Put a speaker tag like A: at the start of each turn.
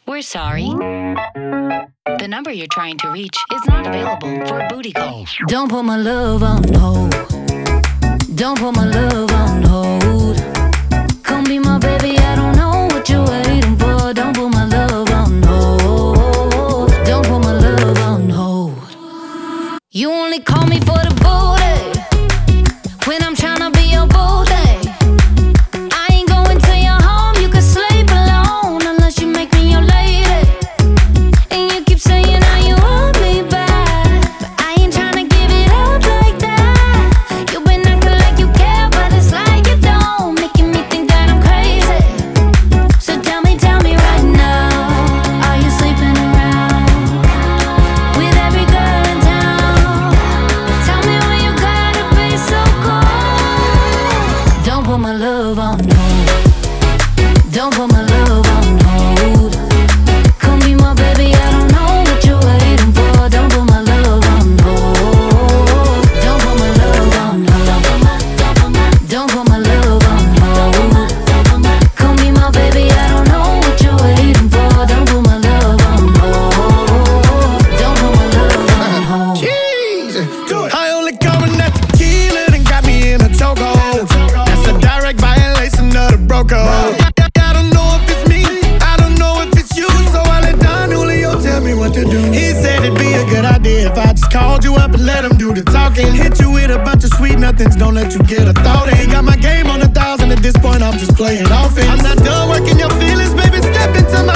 A: We're sorry. The number you're trying to reach is not available for a booty call.
B: Don't put my love on hold. Don't put my love on hold. Come be my baby, I don't know what you're waiting for. Don't put my love on hold. Don't put my love on hold. You only call me for the booty when I'm tryna be your booty. I ain't going to your home, you can sleep alone unless you make me your lady. And you keep saying how you want me back, but I ain't tryna give it up like that. You've been acting like you care, but it's like you don't, making me think that I'm crazy. So tell me right now, are you sleeping around with every girl in town? Tell me why you gotta be so cold. Don't put my love on hold. Don't put my love on hold. Come be my baby, I don't know what you're waiting for. Don't put my love on hold. Don't put my love on hold. Don't put my love on hold. Come be my baby, I don't know what you're waiting for. Don't put my love on hold. Don't put my love on hold.
C: Jeez, I only coming that tequila and got me in a chokehold. That's a direct violation of the bro code. I don't know if it's me, I don't know if it's you, so I let Don Julio tell me what to do. He said it'd be a good idea if I just called you up and let him do the talking. Hit you with a bunch of sweet nothings, don't let you get a thought in. Got my game on 1,000 at this point, I'm just playing offense. I'm not done working your feelings, baby, step into my